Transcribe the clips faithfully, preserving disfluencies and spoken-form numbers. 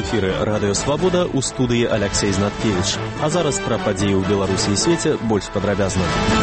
эфіры Радыё Свабода, у студыі Аляксей Знаткевіч. А зараз пра падзеі ў Беларусі і свеце больш падрабязна.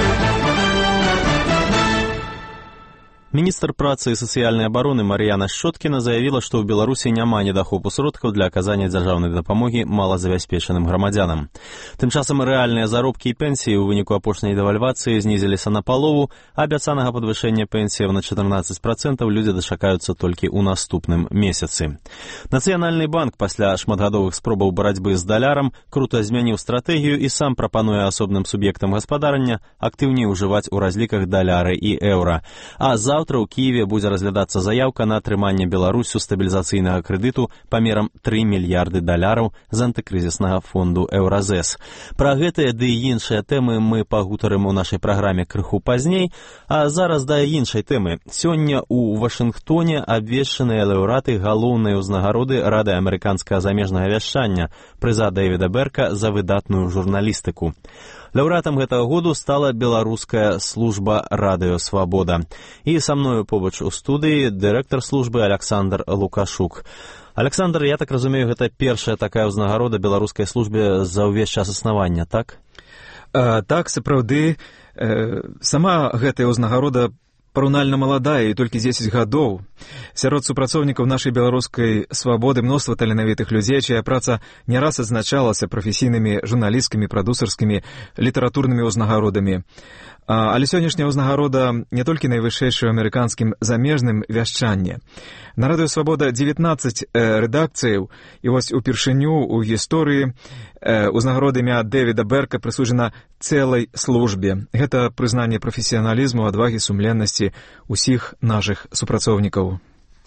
Міністр працы і сацыяльнай абароны Мар'яна Шчоткіна заявіла, што ў Беларусі няма недахопу сродкаў для аказання дзяржаўнай дапамогі малазабяспечаным грамадзянам. Тым часам рэальныя заробкі і пенсіі ў выніку апошняй дэвальвацыі знізіліся на палову, а абяцанага падвышэння пенсіяў на чатырнаццаць працэнтаў людзі дачакаюцца толькі ў наступным месяцы. Нацыянальны банк пасля шматгадовых спробаў барацьбы з далярам крута змяніў стратэгію і сам прапануе асобным суб'ектам гаспадарання актыўней ужываць у разліках даляры і еўра. А за Заўтра ў Кіеве будзе разглядацца заяўка на атрыманне Беларусю стабілізацыйнага крэдыту памерам тры мільярды даляраў з антыкрызіснага фонду Еўразэс. Пра гэтыя ды і іншыя тэмы мы пагутарым у нашай праграме крыху пазней, а зараз да іншай тэмы. Сёння ў Вашынгтоне абвешчаныя лаўрэаты галоўнай узнагароды Рады амерыканскага замежнага вяшчання, прыза Дэвіда Берка за выдатную журналістыку. Лаўрэатам гэтага году стала беларуская служба Радыё Свабода. І са мною побач у студыі дырэктар службы Аляксандр Лукашук. Аляксандр, я так разумею, гэта першая такая ўзнагарода беларускай службе за ўвесь час існавання, так? А, так, сапраўды, э, сама гэтая ўзнагарода параўнальна маладая і толькі дзесяць гадоў. Сярод супрацоўнікаў нашай беларускай свабоды мноства таленавітых людзей, чая праца не раз адзначалася прафесійнымі журналісцкімі, прадусарскімі, літаратурнымі ўзнагародамі. Але сённяшняя ўзнагарода не толькі найвышэйшая ў амерыканскім замежным вяшчанні. На Радыё Свабода дзевятнаццаць рэдакцыяў, і вось упершыню ў гісторыі ўзнагарода імя Дэвіда Берка прысуджана цэлай службе. Гэта прызнанне прафесіяналізму, адвагі, сумленнасці ўсіх нашых супрацоўнікаў.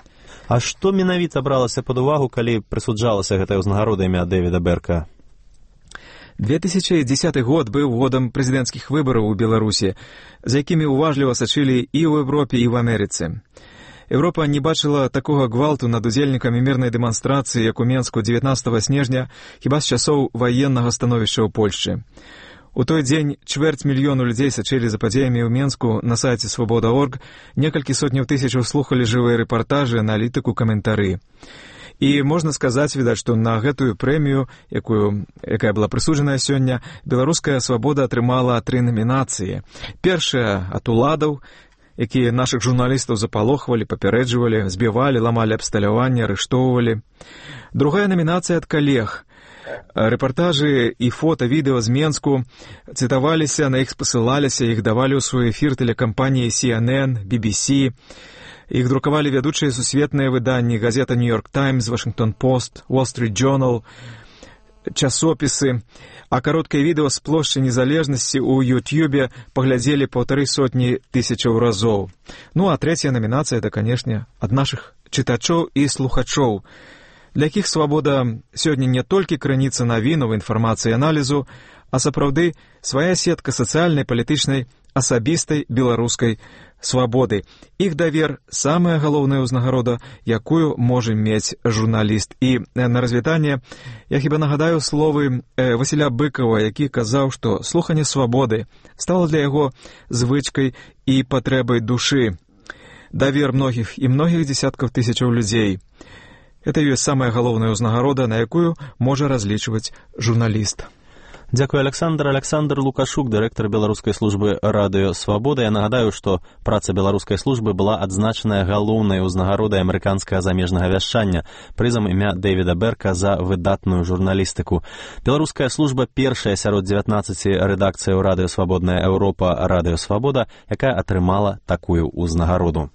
А што менавіта бралася пад увагу, калі прысуджалася гэтая ўзнагарода імя Дэвіда Берка? две тысячи дзесяты год быў годам прэзідэнцкіх выбараў у Беларусі, за якімі уважліва сачылі і ў Еўропе, і ў Амерыцы. Еўропа не бачыла такога гвалту над удзельнікамі мірнай дэманстрацыі, як у Менску дзевятнаццатага снежня, хіба з часоў ваеннага становішча ў Польшчы. У той дзень чвэрць мільёну людзей сачылі за падзеямі ў Менску на сайце свабода точка орг, некалькі сотняў тысячаў слухалі жывыя рэпартажы, аналітыку, каментары. І можна сказаць, відаць, што на гэтую прэмію, якую, якая была прысуджаная сёння, беларуская свабода атрымала тры намінацыі. Першая ад уладаў, якія нашых журналістаў запалохвалі, папярэджвалі, збівалі, ламалі абсталяванне, арыштоўвалі. Другая намінацыя ад калег. Рэпартажы і фота, відэо з Менску цытаваліся, на іх спасылаліся, іх давалі ў свой эфір тэлекампаніі Си Эн Эн, Би Би Си. Іх друкавалі вядучыя сусветныя выданні, газета Нью-Йорк Таймс, Вашингтон Пост, Уолл Стріт Джорнал, часопісы, а кароткае відэо з плошчы Незалежнасці ў Ютьюбе паглядзелі паўтары сотні тысячаў разоў. Ну, а трэцяя намінацыя, это, канешне, ад нашых чытачоў і слухачоў, для якіх свабода сёння не толькі крыніца навінаў, інфармацыі і аналізу, а сапраўды свая сетка сацыяльнай, палітычнай, асабістай беларускай свабоды. Іх давер – самая галоўная ўзнагарода, якую можа мець журналіст. І на развітанне я хіба нагадаю словы Васіля Быкова, які казаў, што слуханне свабоды стала для яго звычкай і патрэбай душы. Давер многіх і многіх дзесяткаў тысячаў людзей. Гэта ёсць самая галоўная ўзнагарода, на якую можа разлічваць журналіст. Дзякуй, Аляксандр. Аляксандр Лукашук, дырэктар беларускай службы Радыё Свабода. Я нагадаю, што праца беларускай службы была адзначаная галоўнай узнагародай амерыканскага замежнага вяшчання, прызам імя Дэвіда Берка за выдатную журналістыку. Беларуская служба першая сярод дзевятнаццаці рэдакцыяў Радыё Свабодная Еўропа Радыё Свабода, якая атрымала такую ўзнагароду.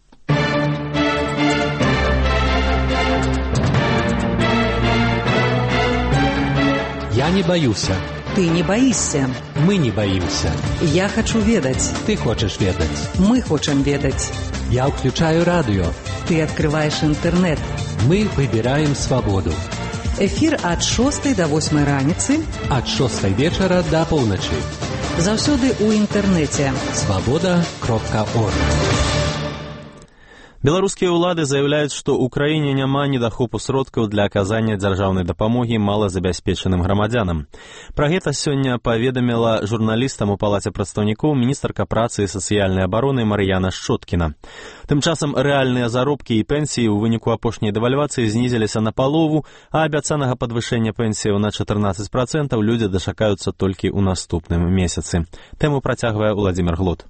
Я не баюся. Ты не боишься. Мы не боимся. Я хочу ведать. Ты хочешь ведать. Мы хотим ведать. Я включаю радио. Ты открываешь интернет. Мы выбираем свободу. Эфир от шостой до восьмой раніцы. От шостой вечера до полночи. Заўсёды у интернете. свобода крапка орг. Беларускія ўлады заяўляюць, што ў краіне няма недахопу сродкаў для аказання дзяржаўнай дапамогі малазабяспечаным грамадзянам. Пра гэта сёння паведаміла журналістам у палаце прадстаўнікоў міністрка працы і сацыяльнай абароны Мар'яна Шчоткіна. Тым часам рэальныя заробкі і пенсіі ў выніку апошняй дэвальвацыі знізіліся на палову, а абяцанага падвышэння пенсіяў на чатырнаццаць працэнтаў людзі дачакаюцца толькі ў наступным месяцы. Тэму працягвае Владзімір Глут.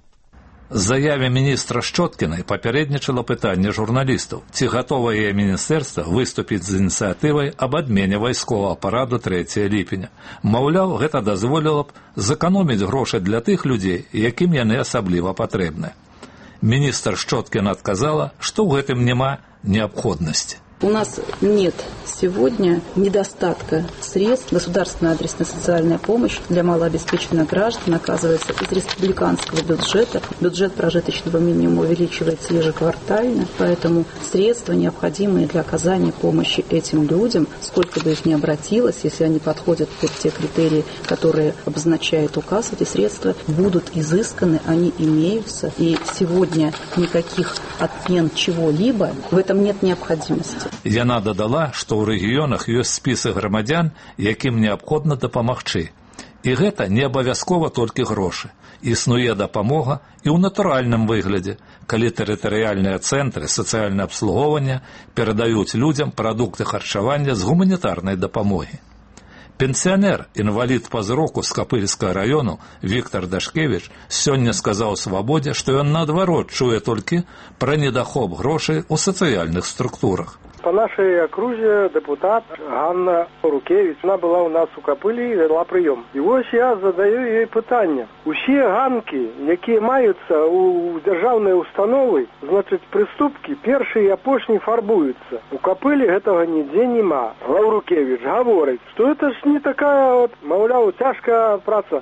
Заяве міністра Шчоткінай папярэднічала пытанне журналістаў, ці гатовае міністэрства выступіць з ініцыятывай аб адмене вайсковага параду трэцяга ліпеня. Маўляў, гэта дазволіла б зэканоміць грошы для тых людзей, якім яны асабліва патрэбныя. Міністр Шчоткіна адказала, што ў гэтым няма неабходнасці. У нас нет сегодня недостатка средств. Государственная адресная социальная помощь для малообеспеченных граждан оказывается из республиканского бюджета. Бюджет прожиточного минимума увеличивается ежеквартально, поэтому средства, необходимые для оказания помощи этим людям, сколько бы их ни обратилось, если они подходят под те критерии, которые обозначает указ, эти средства будут изысканы, они имеются. И сегодня никаких отмен чего-либо в этом нет необходимости. Яна дадала, што ў рэгіёнах ёсць спісы грамадзян, якім неабходна дапамагчы. І гэта не абавязкова толькі грошы. Існуе дапамога і ў натуральным выглядзе, калі тэрытарыяльныя цэнтры сацыяльнага абслугоўвання перадаюць людзям прадукты харчавання з гуманітарнай дапамогі. Пенсіянер, інвалід па зроку з Капыльскага раёну Віктор Дашкевіч сёння сказаў «Свабодзе», што ён наадварот чуе толькі пра недахоп грошай у сацыяльных структурах. По нашей округе депутат Ганна Рукевич, она была у нас у Капылі і вела прийом. І ось я задаю їй питання. Усі ганки, які маються у державної установи, значить, приступки перші і опошні фарбуються. У Капылі гэтага ніде нема. Лаврукевич говорить, що це ж не така, от, мовляв, тяжка праця.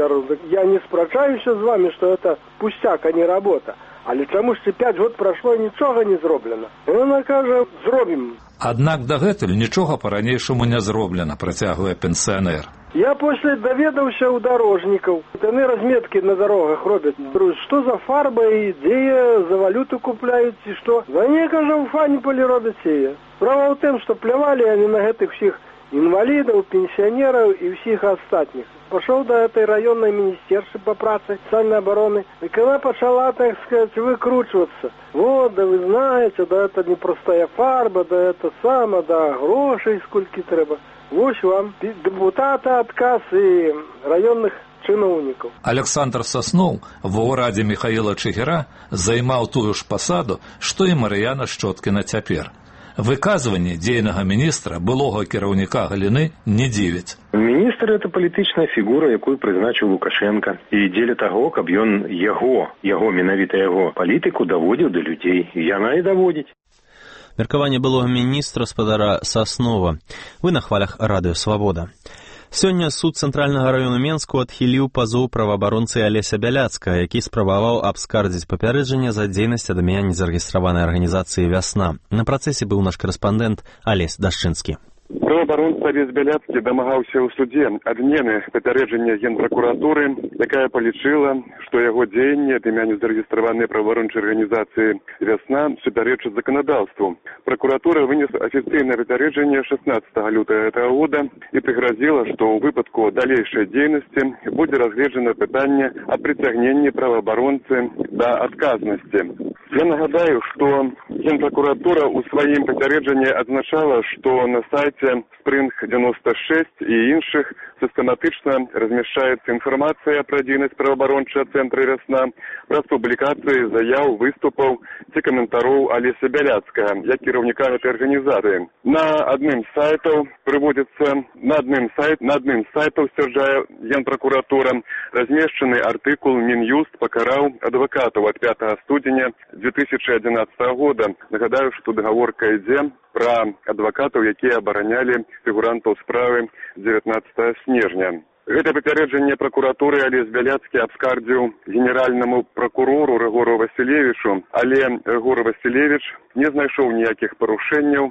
Я не спрачаюся з вами, що це пустяк, а не робота. Але чому ж п'ять год пройшло і нічого не зроблено? І вона каже, зробимо. Аднак дагэтуль нічога па-ранейшаму не зроблена, працягвае пенсіонер. Я после доведаўся у дорожников. Яны разметки на дорогах робят. Что за фарба и где за валюту купляют и что? Да не, кажа, у Фаніполі робят сея. Справа в тем, что плевали они на этих всех инвалидов, пенсионеров и всех остальных. Пошел до этой районной министерства по праце, социальной обороны, и когда начала, так сказать, выкручиваться. Вот, да вы знаете, да это не простая фарба, да это само, да грошей сколько треба. Ось вам депутата отказ и районных чиновников. Александр Сосноў ва ўрадзе Михаила Чигира займаў тую ж пасаду, што і Мар'яна Шчоткіна цяпер. Выказванне дзейнага міністра, былога кіраўніка галіны, не дзівіць. Міністр – это палітычная фігура, якую прызначыў Лукашенко. І дзеля таго, каб ён яго, яго менавіта яго палітыку даводзіў да людзей. Яна і даводзіць. Меркаванне былога міністра спадара Соснова. Вы на хвалях радыё «Свабода». Сёння суд Цэнтральнага раёну Менску адхіліў пазоў праваабаронцы Алеся Бяляцкага, які спрабаваў абскардзіць папярэджанне за дзейнасць ад імя незарэгістраванай арганізацыі «Вясна». На працэсе быў наш карэспандэнт Алесь Дашчынскі. Праваабаронца Алесь Бяляцкі дамагаўся ў судзе адмены папярэджання генпракуратуры, якая палічыла, што яго дзеянне ад імя незарэгістраванай праваабарончай арганізацыі «Вясна» супярэчыць заканадаўству. Прокуратура вынесла афіцыйнае папярэджанне шаснаццатага лютага гэтага года і прыгразіла, што ў выпадку далейшай дзейнасці будзе разгледжана пытанне аб прыцягненні праваабаронцы да адказнасці. Я нагадаю, што генпракуратура ў сваім папярэджанні адзначала, што на сайце Спринг девяносто шесть і іншых сістэматычна размяшчаецца інфармацыя пра дзейнасць праваабарончага цэнтра «Вясна» праз публікацыі заяў, выступаў ці каментароў Алеся Бяляцкага, як кіраўніка гэтай арганізацыі. На адным з сайтаў прыводзіцца, на адным сайт, на адным з сайтаў, сцвярджае генпракуратура, размешчаны артыкул «Мін'юст пакараў адвакатаў» ад пятага студзеня две тысячи одиннадцатого года. Нагадаю, што гаворка ідзе пра адвакатаў, якія абаранялі фігурантаў справы дзевятнаццатага снежня. Гэта папярэджанне пракуратуры Алесь Бяляцкі абскардзіў генеральнаму пракурору Рыгору Васілевічу, але Рыгор Васілевіч не знайшоў ніякіх парушэнняў,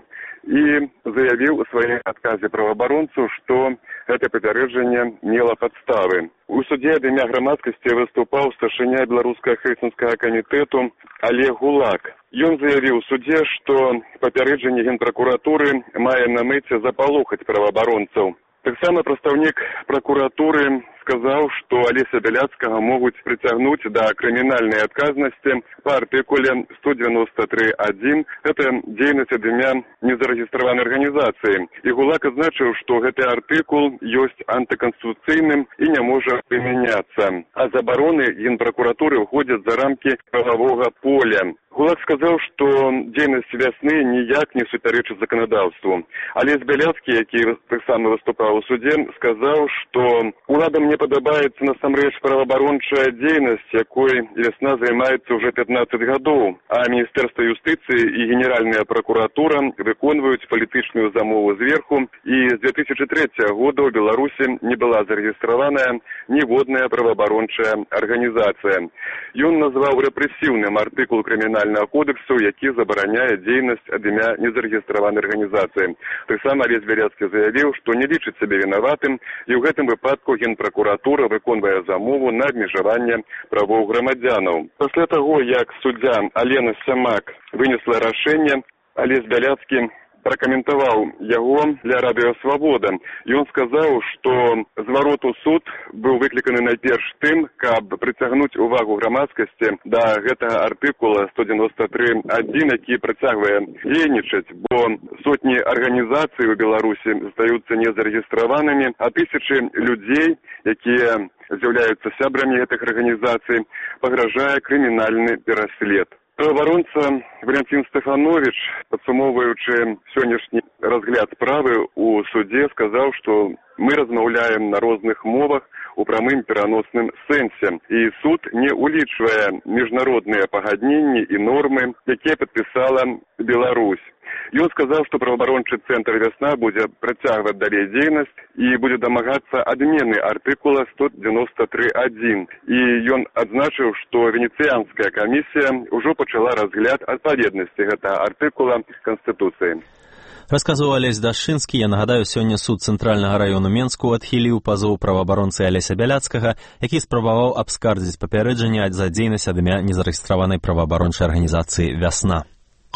і заявіў у сваім адказе праваабаронцу, што гэта папярэджанне мела падставы. У судзе ад імя грамадскасці выступаў старшыня беларускага хрысціянскага камітэту Олег Гулак. Ён заявіў у судзе, што папярэджанне генпракуратуры мае на мэце запалохаць праваабаронцаў. Таксама прадстаўнік пракуратуры сказаў, што Алеся Бяляцкага могуць прыцягнуць да крымінальнай адказнасці па артыкуле сто девяносто три один. Гэта дзейнасць ад імя незарэгістраванай арганізацыі. І Гулак адзначыў, што гэты артыкул ёсць антыканстытуцыйным і не можа прымяняцца. А забароны генпракуратуры ўходзяць за рамкі прававога поля. Гулак сказаў, што дзейнасць вясны ніяк не супярэчыць заканадаўству. Алесь Бяляцкі, які таксама выступаў у судзе, сказаў, што уладам не падабаецца насамрэч праваабарончая дзейнасць, якой вясна займаецца ўжо пятнаццаць гадоў, а Міністэрства юстыцыі і Генеральная пракуратура выконваюць палітычную замову зверху, і з две тысячи третьего года ў Беларусі не была зарэгістраваная ніводная праваабарончая арганізацыя. Ён назваў рэпрэсіўным артыкул крымінальнага кодексу, які забараняе дзейнасць ад імя незарэгістраванай арганізацыі. Таксама Алесь Бяляцкі заявіў, што не лічыць сябе вінаватым, і ў гэтым выпадку генпракуратура выконвае замову на абмежаванне правоў грамадзянаў. Пасля таго, як суддзя Алена Сямак вынесла рашэнне, Алесь Бяляцкі пракаментаваў яго для радыё «Свабода». Ён сказаў, што зварот у суд быў выкліканы найперш тым, каб прыцягнуць увагу грамадскасці да гэтага артыкула сто девяносто три один, які працягвае дзейнічаць, бо сотні арганізацый у Беларусі застаюцца незарэгістраванымі, а тысячы людзей, якія з'яўляюцца сябрамі гэтых арганізацый, пагражае крымінальны пераслед. Праваабаронца Валентин Стефанович, падсумоўваючы сённяшні разгляд справы у судзе, сказаў, што мы размаўляем на розных мовах у прамым пераносным сэнсе, і суд не улічвае міжнародныя пагадненні і нормы, якія падпісала Беларусь. Ён сказаў, што праваабарончы цэнтр «Вясна» будзе працягваць далей дзейнасць і будзе дамагацца адмены артыкула сто девяносто три один. І ён адзначыў, што венецыянская камісія ўжо пачала разгляд адпаведнасці гэтага артыкула Канстытуцыі. Расказваў Алесь Дашчынскі. Я нагадаю, сёння суд Цэнтральнага раёну Менску адхіліў пазоў праваабаронцы Алеся Бяляцкага, які спрабаваў абскардзіць папярэджанне за дзейнасць ад імя незарэгістраванай праваабарончай арганізацыі «Вясна».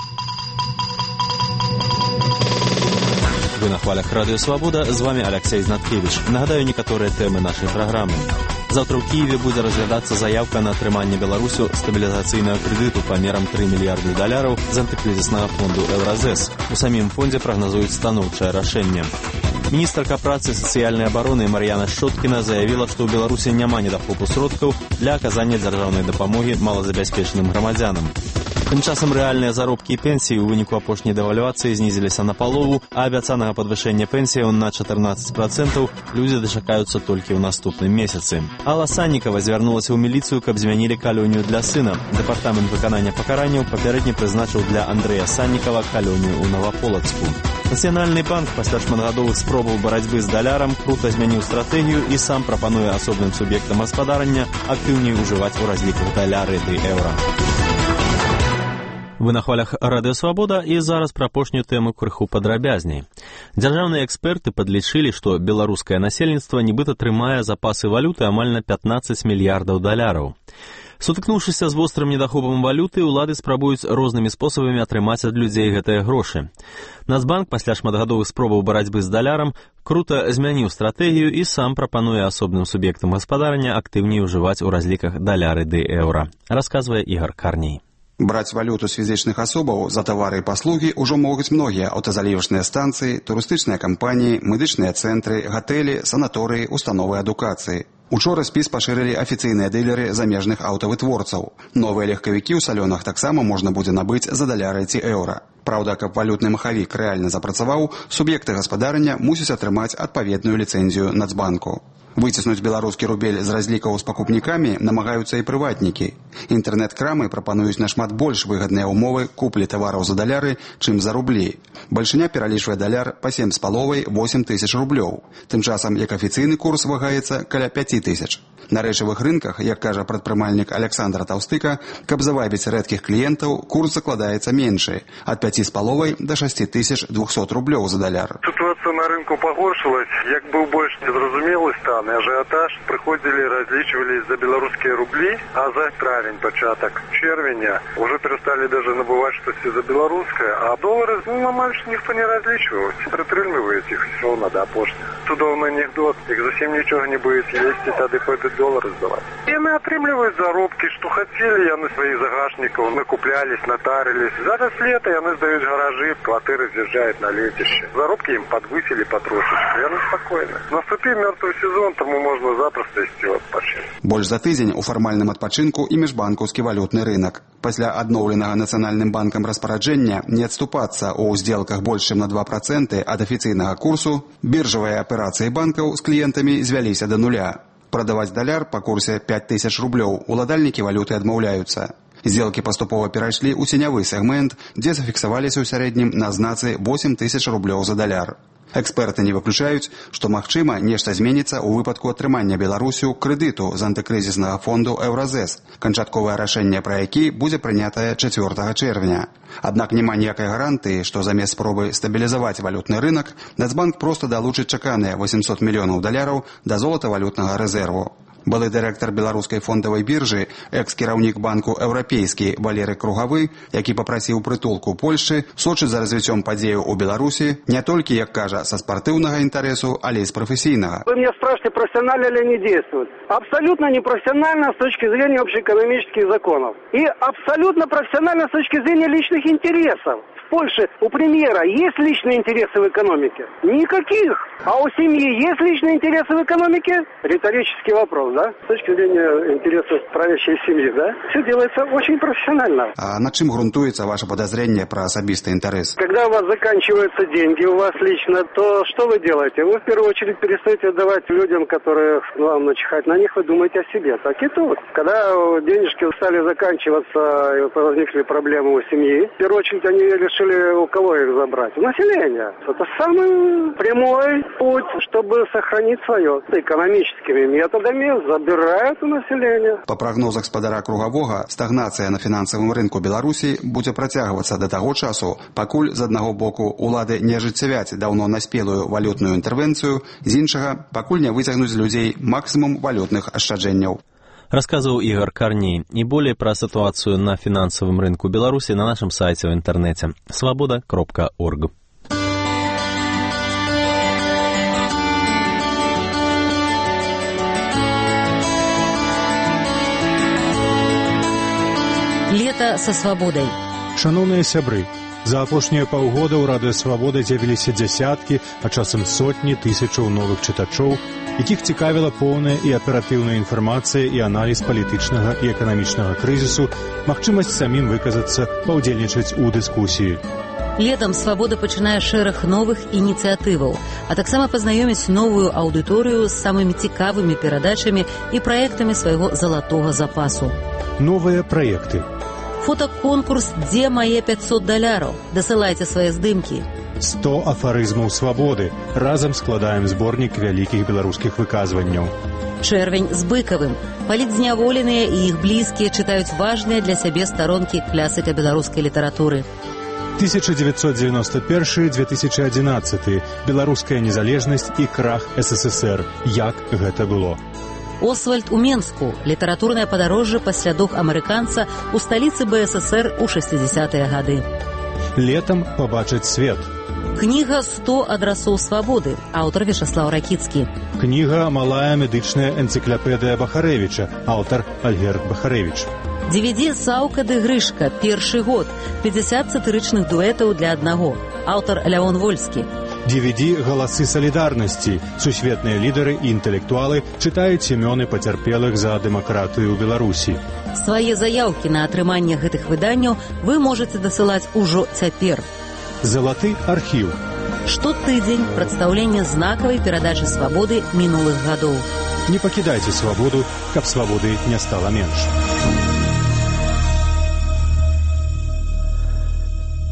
Вы на хвалях радыё «Свабода», з вами Алексей Знаткевич. Нагадаю некаторыя тэмы нашай праграмы. Заўтра ў Кіеве будзе разглядацца заяўка на атрыманне Беларусю стабілізацыйнага крэдыту памерам тры мільярды даляраў з антыкрызіснага фонду «Еўразэс». У самім фондзе прагназуюць станоўчае рашэнне. Міністрка працы і сацыяльнай абароны Мар'яна Шчоткіна заявіла, што ў Беларусі няма недахопу сродкаў для аказання дзяржаўнай дапамогі малазабяспечаным грамадзянам. Тым часам рэальныя заробкі і пенсіі ў выніку апошняй дэвальвацыі знізіліся на палову, а абяцанага падвышэння пенсіяў на чатырнаццаць працэнтаў людзі дачакаюцца толькі ў наступным месяцы. Алла Саннікава звярнулася ў міліцыю, каб змянілі калонію для сына. Дэпартамент выканання пакаранняў папярэдне прызначыў для Андрэя Саннікава калонію ў Новаполацку. Нацыянальны банк пасля шматгадовых спробаў барацьбы з далярам крута змяніў стратэгію і сам прапануе асобным суб'ектам гаспадарання актыўней ужываць у разліках даляры ды еўра. Вы на хвалях радыё «Свабода», і зараз пра апошнюю тэму крыху падрабязней. Дзяржаўныя эксперты падлічылі, што беларускае насельніцтва нібыта трымае запасы валюты амаль на пятнаццаць мільярдаў даляраў. Сутыкнуўшыся з вострым недахопам валюты, улады спрабуюць рознымі спосабамі атрымаць ад людзей гэтыя грошы. Нацбанк пасля шматгадовых спробаў барацьбы з далярам крута змяніў стратэгію і сам прапануе асобным суб'ектам гаспадарання актыўней ужываць у разліках даляры ды еўра, расказвае Ігор Карней. Браць валюту з фізічных асобаў за тавары і паслугі ўжо могуць многія аўтазалівачныя станцыі, турыстычныя кампаніі, медычныя цэнтры, гатэлі, санаторыі, установы адукацыі. Учора спіс пашырылі афіцыйныя дылеры замежных аўтавытворцаў. Новыя легкавікі ў салёнах таксама можна будзе набыць за даляры ці еўра. Праўда, каб валютны махавік рэальна запрацаваў, суб'екты гаспадарання мусяць атрымаць адпаведную ліцэнзію Нацбанку. Выціснуць беларускі рубель з разлікаў з пакупнікамі намагаюцца і прыватнікі. Інтэрнэт-крамы прапануюць нашмат больш выгадныя ўмовы куплі тавараў за даляры, чым за рублі. Бальшыня пералічвае даляр па сем з паловай - восем тысяч рублёў. Тым часам, як афіцыйны курс вагаецца каля пяць тысяч. На рэчавых рынках, як кажа прадпрымальнік Александр Таўстыка, каб завабіць рэдкіх кліентаў, курс закладаецца меншы – ад пяці з паловай да шасці тысяч двухсот рублёў за даляр. Ситуация на рынку погоршилась. Як быў больш незразумелы стан і ажыятаж, прыходзілі, разлічвались за беларускія рублі, а за травень, пачатак чэрвеня, уже перестали даже набывать штосьці за беларускае, а доллары, ну, амаль ніхто не разлічваюць. Прытрымліваюць іх словно да апошняга. Цудоўны анекдот. Як зусім нічога не будзе есці, тады пойдуць доллары здаваць. Яны атрымліваюць заробкі, што хацелі, яны сваіх загашнікаў накуплялись, натарились. Зараз лето, яны здаюць гаражы, кватэры з'язджаюць на лецішча. Заробкі ім подвысили потрошечку, яны спакойны. Наступіў мёртвы сезон, тому можна запросто ісці ў адпачынак. Больш за тыдзень у фармальным адпачынку і міжбанкаўскі валютны рынок. Пасля адноўленага Нацыянальным банкам распараджэння не адступацца ў здзелках больш чым на два працэнты ад афіцыйнага курсу, біржавыя аперацыі банкаў з кліентамі звяліся да нуля. Прадаваць даляр па курсе пяць тысяч рублёў уладальнікі валюты адмаўляюцца. Здзелкі паступова перайшлі ў ценявы сегмент, дзе зафіксаваліся ў сярэднім на знацы восем тысяч рублёў за даляр. Эксперты не выключаюць, што, магчыма, нешта зменіцца ў выпадку атрымання Беларусю крэдыту з антыкрызіснага фонду «Еўразэс», канчатковае рашэнне пра які будзе прынятае чацвёртага чэрвеня. Аднак няма ніякай гарантыі, што замест спробы стабілізаваць валютны рынок, Нацбанк проста далучыць чаканыя восемьсот мільёнаў даляраў да золатавалютнага рэзерву. Былы дырэктар беларускай фондавай біржы, экс-кіраўнік банку «Еўрапейскі» Валерый Кругавы, які папрасіў прытулку Польшчы, сочыць за развіццём падзеяў у Беларусі не толькі, як кажа, са спартыўнага інтарэсу, але і з прафесійнага. Вы меня спрашиваете, профессионально ли они действуют? Абсолютно непрофессионально с точки зрения общеэкономических законов. И абсолютно профессионально с точки зрения личных интересов. В Польше у премьера есть личные интересы в экономике? Никаких. А у семьи есть личные интересы в экономике? Риторический вопрос, да? С точки зрения интересов правящей семьи, да? Все делается очень профессионально. А на чем грунтуется ваше подозрение про особистый интерес? Когда у вас заканчиваются деньги, у вас лично, то что вы делаете? Вы в первую очередь перестаете отдавать людям, которые вам начихать на них, вы думаете о себе. Так и тут. Когда денежки стали заканчиваться и возникли проблемы у семьи, в первую очередь они решили, у кого их забрать? У населения. Это самый прямой путь, чтобы сохранить свое. Экономическими методами забирают у населения. По прогнозах спадара Кругавога, стагнацыя на фінансавым рынку Беларусі будзе працягвацца да таго часу, пакуль з аднаго боку улады не ажыццявяць даўно наспелую валютную інтэрвенцыю, з іншага, пакуль не выцягнуць з людзей максімум валютных ашчаджэнняў. Рассказывал Игорь Корней. И более про ситуацию на финансовом рынке Беларуси на нашем сайте в интернете свобода точка орг. Лето со свободой. Шановные сябры, за апошнія паўгода ў радыё «Свабода» з'явіліся дзясяткі, а часам сотні тысячаў новых чытачоў, якіх цікавіла поўная і аператыўная інфармацыя і аналіз палітычнага і эканамічнага крызісу, магчымасць самім выказацца, паўдзельнічаць у дыскусіі. Летом «Свабода» пачынае шэраг новых ініцыятываў, а таксама пазнаёміць новую аўдыторыю з самымі цікавымі перадачамі і праектамі свайго залатога запасу. Новыя праекты. Фотоконкурс «Дзе мае пятьсот даляраў?» Дасылайце свае здымкі. сто афарызмаў свабоды. Разам складаем зборнік вялікіх беларускіх выказванняў. Чэрвень з Быкавым. Палітзняволеныя і іх блізкія чытаюць важныя для сябе старонкі класіка беларускай літаратуры. тысяча девятьсот девяносто первый - две тысячи одиннадцатый. Беларуская незалежнасць і крах эс эс эс эр. Як гэта было? Освальд у Менску. Літаратурнае падарожжа па слядах амерыканца ў сталіцы бэ эс эс эр у шэсцідзясятыя гады. Летам пабачыць свет. Кніга «сто адрасоў свабоды». Аўтар Вячаслаў Ракіцкі. Кніга «Малая медычная энцыклапедыя Бахарэвіча». Аўтар Альгерд Бахарэвіч. ди ви ди «Саўка ды Грышка». Першы год. пятьдесят сатырычных дуэтаў для аднаго. Аўтар Лявон Вольскі. ди ви ди «Галасы салідарнасці». Сусветныя лідары і інтэлектуалы чытаюць імёны пацярпелых за дэмакратыю ў Беларусі. Свае заяўкі на атрыманне гэтых выданняў вы можаце дасылаць ужо цяпер. Залаты архіў. Штотыдзень прадстаўленне знакавай перадачы свабоды мінулых гадоў. Не пакідайце свабоду, каб свабоды не стала менш.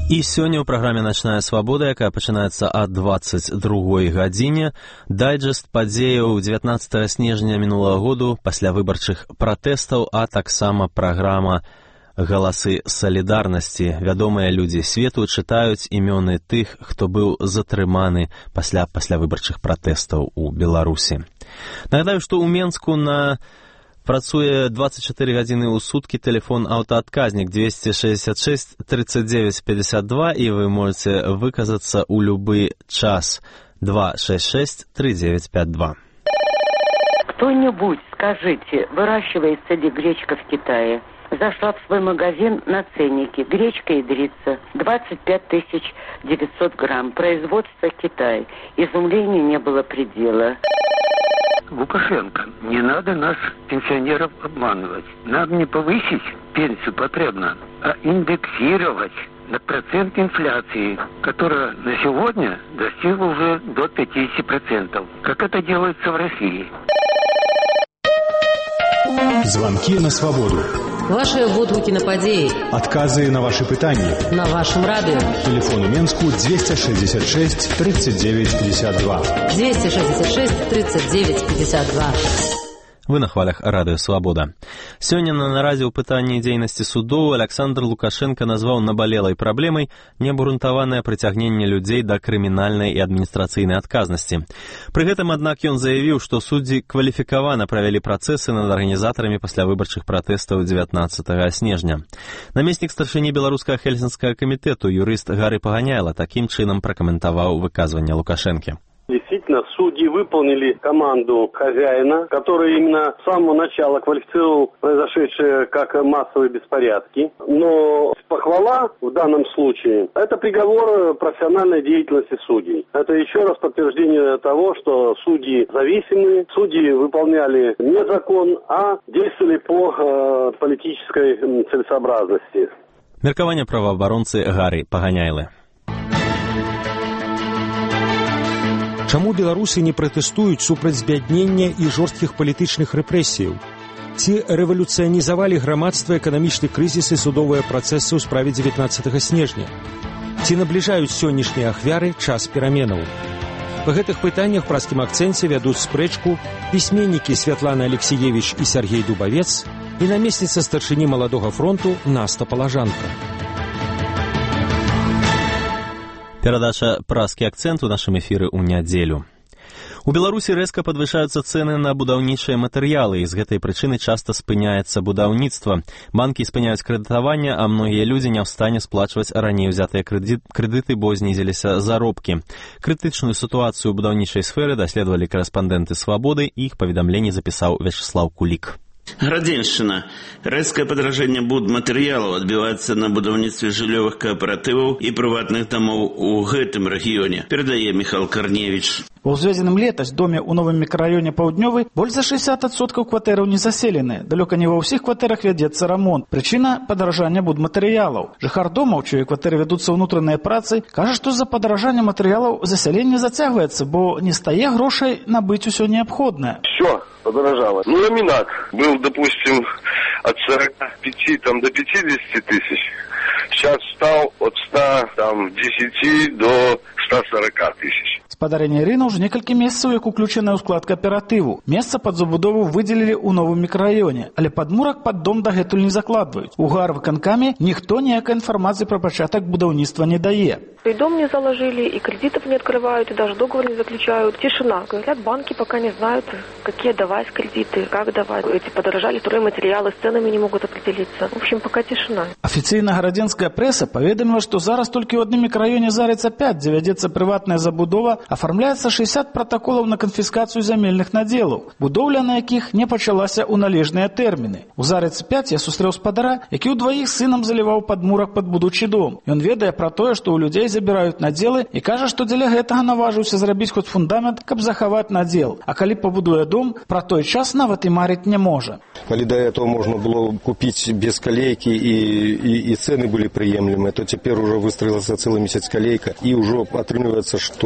І сёння ў праграме «Начная свабода», якая пачынаецца ад дваццаць другой гадзіне, дайджэст падзеяў дзевятнаццатага снежня мінулага году пасля выбарчых пратэстаў, а таксама праграма «Галасы салідарнасці». Вядомыя людзі свету чытаюць імёны тых, хто быў затрыманы пасля паслявыбарчых пратэстаў у Беларусі. Нагадаю, што ў Менску на працуе двадцать четыре гадзіны ў суткі тэлефон аўтаадказнік двести шестьдесят шесть тридцать девять пятьдесят два, і вы можете выказацца ў любы час два шесть шесть три девять пять два. Кто-нибудь, скажите, выращивается ли гречка в Китае? Зашла в свой магазин на ценнике. Гречка ядрица. двадцать пять тысяч девятьсот грамм. Производство Китай. Изумлению не было предела. Лукашенко, не надо нас, пенсионеров, обманывать. Нам не повысить пенсию потребно, а индексировать на процент инфляции, которая на сегодня достигла уже до пятьдесят процентов. Как это делается в России? Звонки на свободу. Ваши водгуки на падеи. Отказы на ваши пытания. На вашем радио. Телефон у Менску двести шестьдесят шесть тридцать девять пятьдесят два. двести шестьдесят шесть тридцать девять пятьдесят два. Вы на хвалях радыё «Свабода». Сёння на нарадзе ў пытанні дзейнасці судоў Александр Лукашенко назваў набалелай праблемай неабгрунтаванае прыцягненне людзей да крымінальнай і адміністрацыйнай адказнасці. Пры гэтым, аднак, ён заявіў, што суддзі кваліфікавана правялі працэсы над арганізатарамі паслявыбарчых пратэстаў дзевятнаццатага снежня. Намеснік старшыні беларускага хельсінскага камітэту юрыст Гары Паганяйла такім чынам пракаментаваў выказванне Лукашэнкі. Действительно, судьи выполнили команду хозяина, который именно с самого начала квалифицировал произошедшие как массовые беспорядки. Но похвала в данном случае – это приговор профессиональной деятельности судей. Это еще раз подтверждение того, что судьи зависимые, судьи выполняли не закон, а действовали по э, политической целесообразности. Меркаванне праваабаронцы Гары Паганяйлы. Чаму беларусы не пратэстуюць супраць збяднення і жорсткіх палітычных рэпрэсіяў? Ці рэвалюцыянізавалі грамадства эканамічны крызіс і судовыя працэсы ў справе дзевятнаццатага снежня? Ці набліжаюць сённяшнія ахвяры час пераменаў? Па гэтых пытаннях праскім акцэнце вядуць спрэчку пісьменнікі Святлана Алексеевич і Сергей Дубавец і намесніца старшыні маладога фронту Наста Палажанка. Перадача «Праскі акцэнт» у нашым эфіры ў нядзелю. У Беларусі рэзка падвышаюцца цэны на будаўнічыя матэрыялы, і з гэтай прычыны часта спыняецца будаўніцтва. Банкі спыняюць крэдытаванне, а многія людзі не ў стане сплачваць раней узятыя крэдыты, бо знізіліся заробкі. Крытычную сітуацыю ў будаўнічай сферы даследавалі корэспандэнты «Свабоды», і іх паведамленне запісаў Вячеслав Кулік. Градзеншчына. Рэзкае падаражэнне будматэрыялаў адбіваецца на будаўніцтве жыллёвых кааператываў і прыватных дамоў у гэтым рэгіёне, перадае Міхал Карневіч. У ўзведзеным летась доме ў новым мікрараёне Паўднёвы больш за шестьдесят адсоткаў кватэраў не заселены. Далёка не ва ўсіх кватэрах вядзецца рамонт. Прычына падаражання будматэрыялаў. Жыхар дома, у чыёй кватэры вядуцца ўнутраныя працы, кажа, што з-за падаражання матэрыялаў засяленне зацягваецца, бо не стае грошай набыць усё неабходнае. Все подорожало. Ну, ламинат был, допустим, от сорока пяти там, до пятидесяти тысяч. Сейчас стал от ста десяти до ста сорока тысяч. Спадарня Ірына ўжо некалькі месяцаў, як уключаная ў склад кааператыву. Месца пад забудову выдзелілі ў новым мікрараёне, але падмурак пад дом дагэтуль не закладваюць. У гарвыканкаме ніхто ніякай інфармацыі пра пачатак будаўніцтва не дае. И дом не заложили, и кредитов не открывают, и даже договор не заключают. Тишина. Говорят, банки пока не знают, какие давать кредиты, как давать. Эти подорожали стройматериалы, с ценами не могут определиться. В общем, пока тишина. Афіцыйна гарадзенская прэса паведаміла, што зараз толькі ў адным мікрараёне Зарыца пять, дзе вядзецца прыватная забудова, оформляется шестьдесят протоколов на конфискацию земельных наделов, будовля на якіх не пачалася ў належныя тэрміны. У Зарыцы пять я сустрэў спадара, які ўдваіх з сынам заліваў падмурак пад будучы дом. Ён ведае пра тое, што ў людзей забіраюць надзелы, і кажа, што дзеля гэтага наважыўся зрабіць хоць фундамент, каб захаваць надзел. А калі пабудуе дом, пра той час нават і марыць не можа. Калі да этого можна было купіць без калейкі і, і, і цэны былі прыемлемыя, то цяпер ужо выстроілася цэлы месяц калейка, і ўжо атрымліваецца, што ўзяць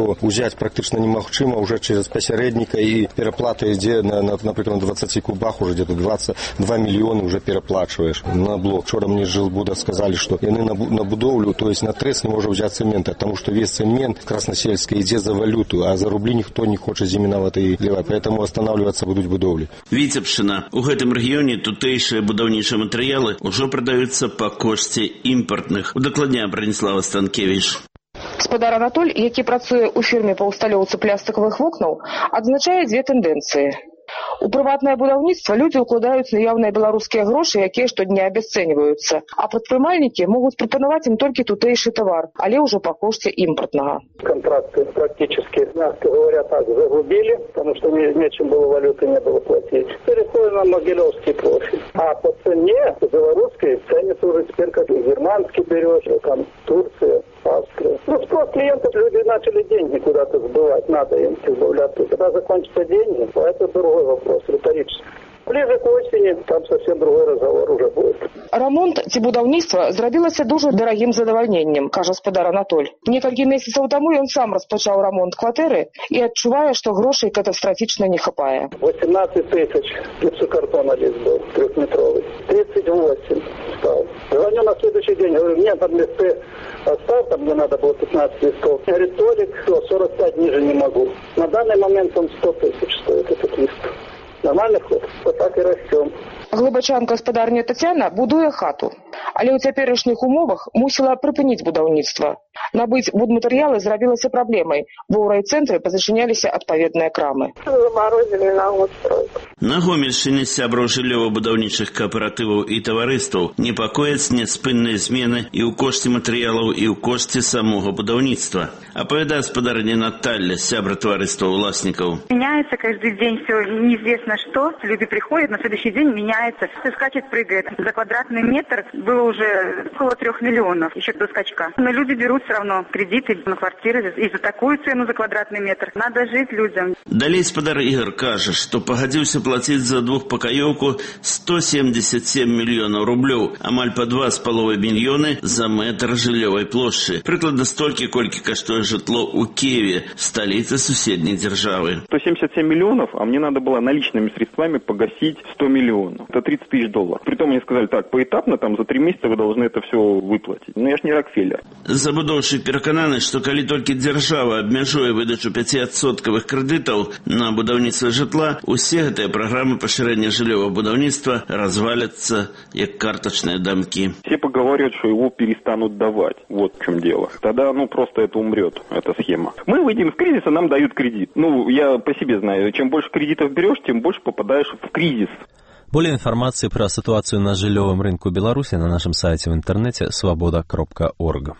перапладаць практычна немагчыма уже через пасярэдніка, і пераплата ідзе на, на напрыклад, на двадцати кубах уже где-то двадцать два мільёны уже пераплачваеш на блок. Вчора мне з жилбуда сказали, что яны на, на будоўлю, то есть на трэс не можа ўзяць цемента, потому что весь цемент красносельский ідзе за валюту, а за рублі ніхто не хоча зімінаваць і ліваць, поэтому останавливаться будуць будоўлі. Віцебшчына. У гэтым рэгіёне тутэйшыя будаўнічыя матэрыялы ўжо прадаюцца па кошце імпартных. Удакладняе Браніслава Станкевіч. Спадар Анатоль, які працуе ў фірме па ўсталёўцы пластикавых вокнаў, адзначае дзве тэндэнцыі. У прыватнае будаўніцтва людзі ўкладаюць наяўныя беларускія грошы, якія штодня абясцэньваюцца, а прадпрымальнікі могуць прапанаваць ім толькі тутэйшы тавар, але ўжо па кошце імпартнага. Контракты практически, мягко говоря, так загубили, потому что нечем было валюты, не было платить. Переходим на могилевский профиль. А по цене белорусской ценится уже теперь как и германский берешь, там Турция, Австрия. Ну, спрос клиентов, люди начали деньги куда-то сбывать, надо им избавляться. Когда закончатся деньги, это другой вопрос, риторический. Ближе к осени, там совсем другой разговор уже будет. Рамонт ці будаўніцтва зрабілася дуже дарагім задавальненнем, кажа спадар Анатоль. Некалькі месяцаў таму ён сам распачаў рамонт кватэры і адчувае, што грошай катастрафічна не хапае. восемнадцать тысяч гипсокартона лист был трехметровый. тридцать восемь стал. Звоню на следующий день, говорю, мне там листы оставь, там мне надо было пятнадцать листов. Говорит, Толик, сорок пять ниже не могу. На данный момент он сто тысяч стоит этот лист. Нормальный ход, вот так и растем. Глыбачанка спадарня Тацяна будуе хату, але ў цяперашніх умовах мусіла прыпыніць будаўніцтва. Набыць будматэрыялы зрабілася праблемай, бо ў райцэнтры пазачыняліся адпаведныя крамы. Заморозили на отстройку. На Гомельшчыне сябраў жыллёва-будаўнічых кааператываў і таварыстваў непакояць няспынныя змены і ў кошце матэрыялаў, і ў кошце самога будаўніцтва. Апавядае спадарня Наталья, сябра таварыства ўласнікаў. Меняется каждый день все неизвестно что. Люди приходят, на следующий день меняется. Все скачет, прыгает. За квадратный метр было уже около трех миллионов еще до скачка. Но люди берут все равно кредиты на квартиры и за такую цену за квадратный метр. Надо жить людям. Далей спадар Ігор кажа, што пагадзіўся плаціць за двухпакаёўку сто семьдесят семь мільёнаў рублёў, амаль па два з паловай мільёны за метр жыллёвай плошчы. Прыкладна столькі, колькі каштуе жытло ў Киеве, столице суседняй державы. сто семьдесят семь миллионов, а мне надо было наличными средствами погасить сто миллионов. Это тридцать тысяч долларов. Притом мне сказали, так, поэтапно, там, за три месяца вы должны это все выплатить. Но я ж не Рокфеллер. Забудоўшчык перакананы, што калі толькі дзяржава абмяжуе выдачу пяціадсоткавых крэдытаў на будаўніцтва жытла, усе гэтыя праграмы пашырэння жыллёвага будаўніцтва разваляцца як картачныя дамкі. Все поговаривают, что его перестанут давать. Вот в чем дело. Тогда, ну, просто это умрет, эта схема. Мы выйдем из кризиса, нам дают кредит. Ну, я по себе знаю, чем больше кредитов берешь, тем больше попадаешь в кризис. Более информации про ситуацию на жильевом рынку Беларуси на нашем сайте в интернете свобода точка орг.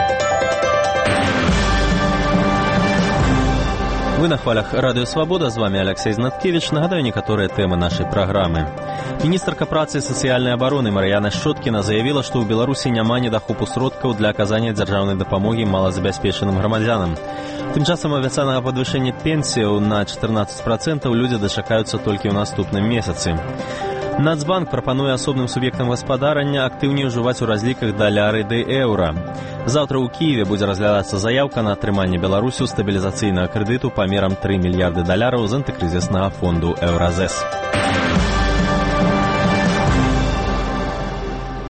Вы на хвалях Радио Свобода, з вами Алексей Знаткевич. Нагадаю некоторые темы нашей программы. Міністерка працы і сацыяльнай абароны Мар'яна Шчоткіна заявила, што ў Беларусі няма недахопу сродкаў для аказання дзяржаўнай дапамогі малазабяспечаным грамадзянам. Тым часам абяцанага падвышэння пенсіяў на чатырнаццаць працэнтаў людзі дачакаюцца толькі ў наступным месяцы. Нацбанк прапануе асобным суб'ектам гаспадарання актыўней ужываць у разліках даляры ды еўра. Заўтра ў Кіеве будзе разглядацца заяўка на атрыманне Беларусю стабілізацыйнага крэдыту памерам тры мільярды даляраў з антыкрызіснага фонду Еўразэс.